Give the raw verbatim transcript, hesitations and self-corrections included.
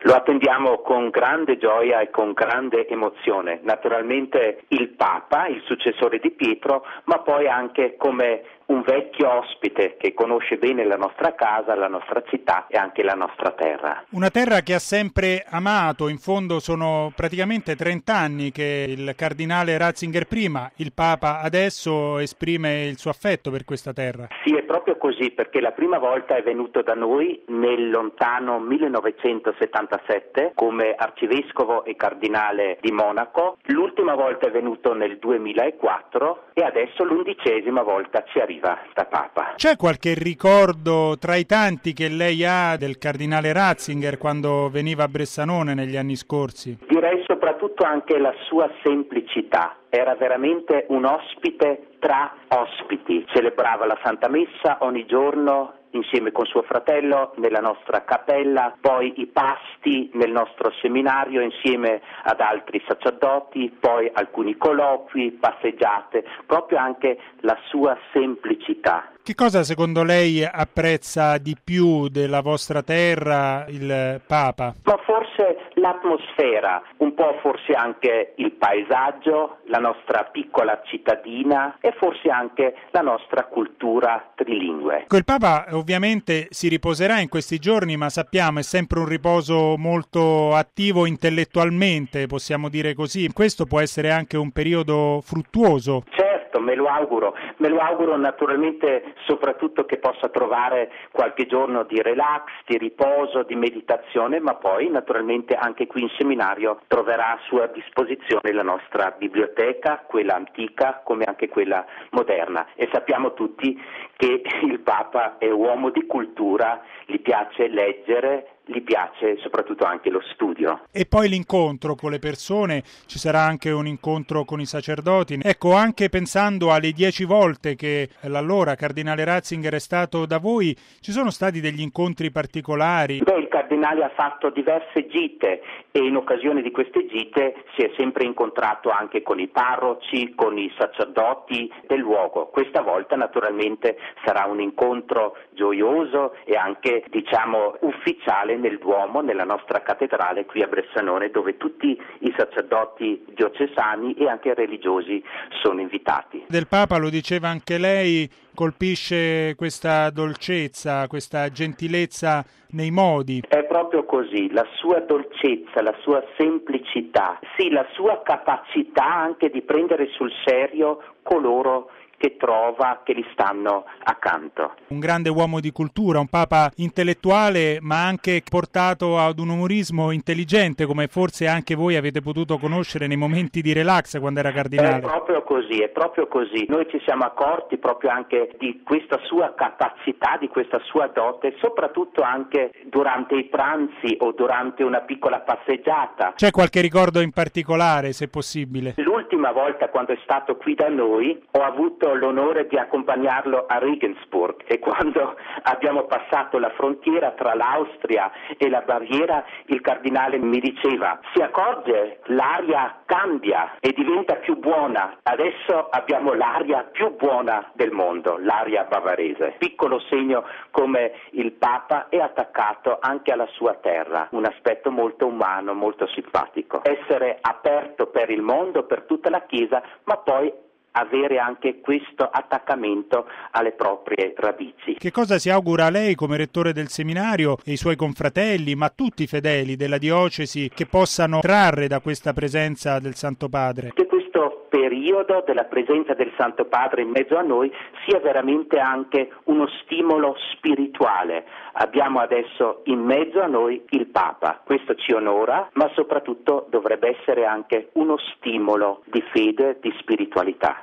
Lo attendiamo con grande gioia e con grande emozione. Naturalmente il Papa, il successore di Pietro, ma poi anche come un vecchio ospite che conosce bene la nostra casa, la nostra città e anche la nostra terra. Una terra che ha sempre amato, in fondo sono praticamente trenta anni che il cardinale Ratzinger prima, il Papa adesso esprime il suo affetto per questa terra. Sì, è proprio così, perché la prima volta è venuto da noi nel lontano millenovecentosettantasette come arcivescovo e cardinale di Monaco, l'ultima volta è venuto nel duemilaquattro e adesso l'undicesima volta ci arriva da Papa. C'è qualche ricordo tra i tanti che lei ha del cardinale Ratzinger quando veniva a Bressanone negli anni scorsi? Direi soprattutto anche la sua semplicità. Era veramente un ospite tra ospiti. Celebrava la Santa Messa ogni giorno insieme con suo fratello nella nostra cappella, poi i pasti nel nostro seminario insieme ad altri sacerdoti, poi alcuni colloqui, passeggiate, proprio anche la sua semplicità. Che cosa secondo lei apprezza di più della vostra terra il Papa? Ma forse l'atmosfera, un po' forse anche il paesaggio, la nostra piccola cittadina e forse anche la nostra cultura trilingue. Il Papa ovviamente si riposerà in questi giorni, ma sappiamo è sempre un riposo molto attivo intellettualmente, possiamo dire così. Questo può essere anche un periodo fruttuoso. Certo, me lo auguro. Me lo auguro naturalmente soprattutto che possa trovare qualche giorno di relax, di riposo, di meditazione, ma poi naturalmente anche qui in seminario troverà a sua disposizione la nostra biblioteca, quella antica come anche quella moderna. E sappiamo tutti che il Papa è uomo di cultura, gli piace leggere, gli piace soprattutto anche lo studio. E poi l'incontro con le persone, ci sarà anche un incontro con i sacerdoti. Ecco, anche pensando alle dieci volte che l'allora cardinale Ratzinger è stato da voi, ci sono stati degli incontri particolari? Beh, il cardinale ha fatto diverse gite e in occasione di queste gite si è sempre incontrato anche con i parroci, con i sacerdoti del luogo. Questa volta naturalmente sarà un incontro gioioso e anche, diciamo, ufficiale nel Duomo, nella nostra cattedrale qui a Bressanone, dove tutti i sacerdoti diocesani e anche religiosi sono invitati. Del Papa, lo diceva anche lei, colpisce questa dolcezza, questa gentilezza nei modi. È proprio così, la sua dolcezza, la sua semplicità, sì, la sua capacità anche di prendere sul serio coloro che trova, che gli stanno accanto. Un grande uomo di cultura, un Papa intellettuale, ma anche portato ad un umorismo intelligente, come forse anche voi avete potuto conoscere nei momenti di relax quando era cardinale. È proprio così, è proprio così. Noi ci siamo accorti proprio anche di questa sua capacità, di questa sua dote, soprattutto anche durante i pranzi o durante una piccola passeggiata. C'è qualche ricordo in particolare, se possibile? L'ultima volta quando è stato qui da noi ho avuto l'onore di accompagnarlo a Regensburg e quando abbiamo passato la frontiera tra l'Austria e la Baviera il cardinale mi diceva: si accorge, l'aria cambia e diventa più buona, adesso abbiamo l'aria più buona del mondo, l'aria bavarese. Piccolo segno come il Papa è attaccato anche alla sua terra, un aspetto molto umano, molto simpatico. Essere aperto per il mondo, per tutta la Chiesa, ma poi avere anche questo attaccamento alle proprie radici. Che cosa si augura a lei come rettore del seminario e i suoi confratelli, ma tutti i fedeli della diocesi, che possano trarre da questa presenza del Santo Padre? Che questo periodo della presenza del Santo Padre in mezzo a noi sia veramente anche uno stimolo spirituale. Abbiamo adesso in mezzo a noi il Papa, questo ci onora, ma soprattutto dovrebbe essere anche uno stimolo di fede, di spiritualità.